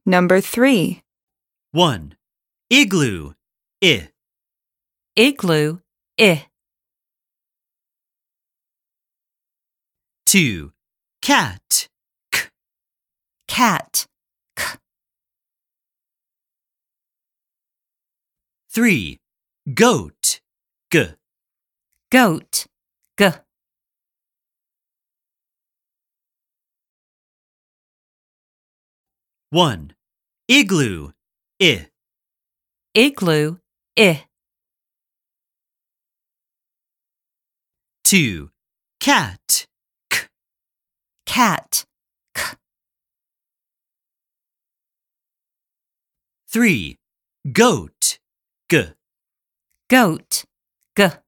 Number 3. 1. Igloo, I. Igloo, I. 2. Cat, k. Cat, k. 3. Goat, g. Goat, g. 1. Igloo, I. Igloo, I. 2. Cat, k. Cat, k. 3. Goat, g. Goat, g.